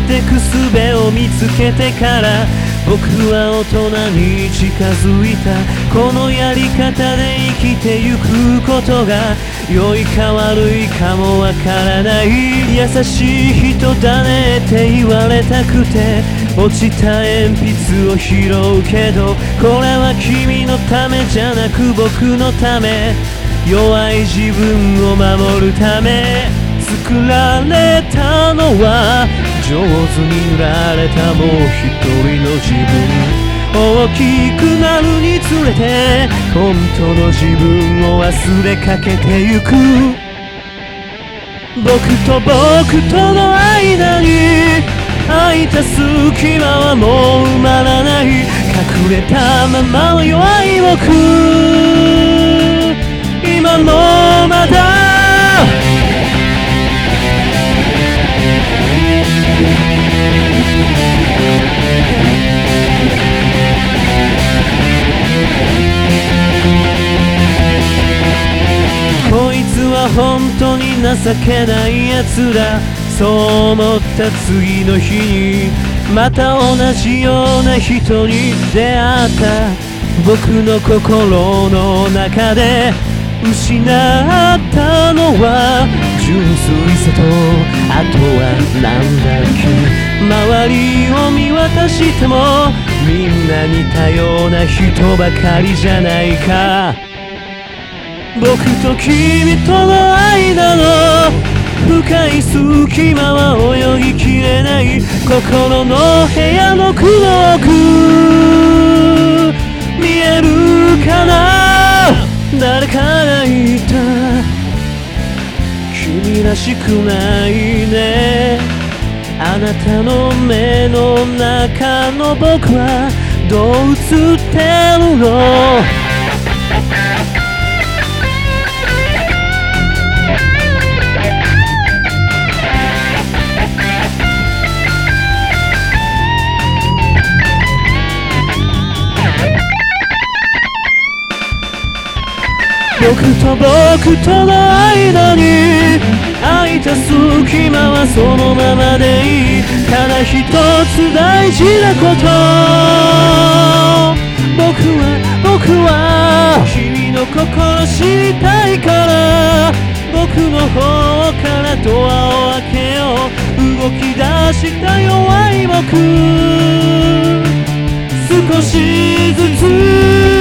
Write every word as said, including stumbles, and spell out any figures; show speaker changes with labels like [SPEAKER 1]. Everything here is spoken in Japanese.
[SPEAKER 1] てく術を見つけてから僕は大人に近づいた。このやり方で生きてゆくことが良いか悪いかもわからない。優しい人だねって言われたくて落ちた鉛筆を拾うけど、これは君のためじゃなく僕のため、弱い自分を守るため。作られたのは上手に塗られたもう一人の自分。大きくなるにつれて本当の自分を忘れかけてゆく。僕と僕との間に空いた隙間はもう埋まらない。隠れたままの弱い僕、今もまだこいつは本当に情けないやつだ。そう思った次の日にまた同じような人に出会った。僕の心の中で失ったのは純粋さと、あとはなんだっけ。周りを見渡してもみんな似たような人ばかりじゃないか。僕と君との間の深い隙間は泳ぎきれない。心の部屋の奥の奥見えるかな。誰かが言った、君らしくないね。あなたの目の中の僕はどう映ってるの。僕と僕との間に空いた隙間はそのままでいい。ただ一つ大事なこと、僕は僕は君の心知りたいから、僕の方からドアを開けよう。動き出した弱い僕、少しずつ